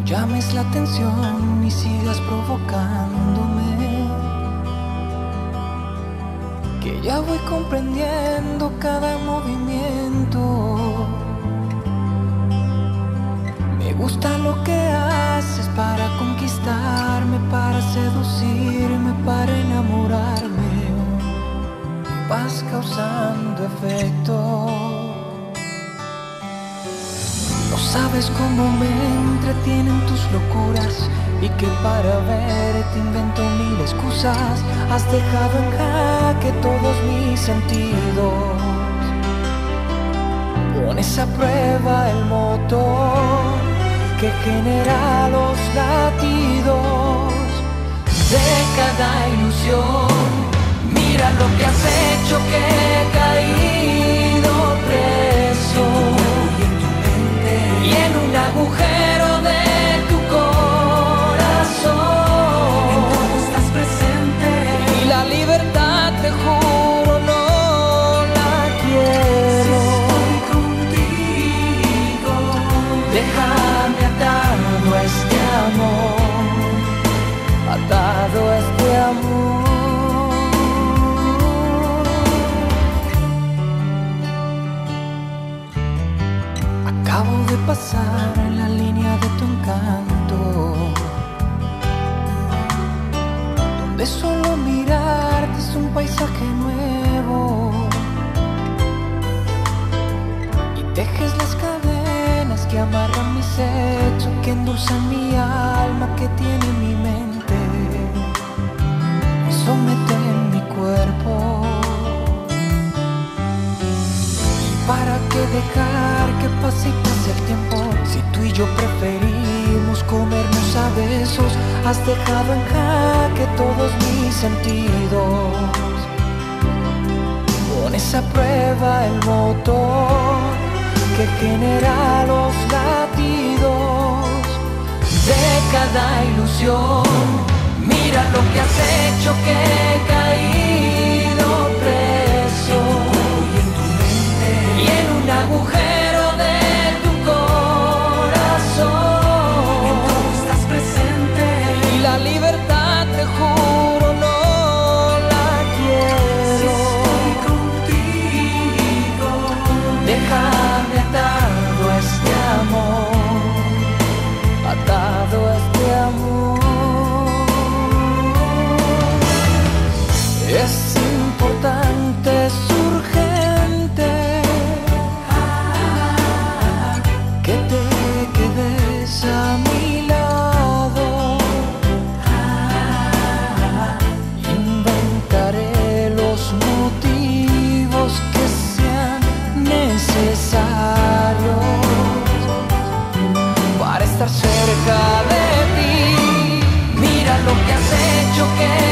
llames la atención y sigas provocándome, que ya voy comprendiendo cada movimiento. Me gusta lo que haces para conquistarme, para seducirme, para enamorarme. Vas causando efecto. No sabes cómo me entretienen tus locuras y que para verte invento mil excusas. Has dejado en jaque todos mis sentidos. Pones a prueba el motor que genera los latidos de cada ilusión. Mira lo que has hecho, que he caído preso y en un agujero de tu corazón. En todo estás presente y la libertad, te juro, no la quiero. si estoy contigo. Déjame atado a este amor, atado a este amor. Acabo de pasar en la línea de tu encanto, donde solo mirarte es un paisaje nuevo, y tejes las cadenas que amarran mis hechos, que endulzan mi alma, que tiene mi mente, y someten mi cuerpo. ¿Para qué dejar que pase y pase el tiempo? Si tú y yo preferimos comernos a besos. Has dejado en jaque todos mis sentidos. Pones a prueba el motor que genera los latidos de cada ilusión. Mira lo que has hecho, que he caído preso y en un agujero de tu corazón. En todo estás presente y la libertad, te juro, no la quiero. si estoy contigo. Déjame atado a este amor, atado a este amor. Es importante, es urgente que te quedes a mi lado. Inventaré los motivos que sean necesarios para estar cerca de ti. Mira lo que has hecho, que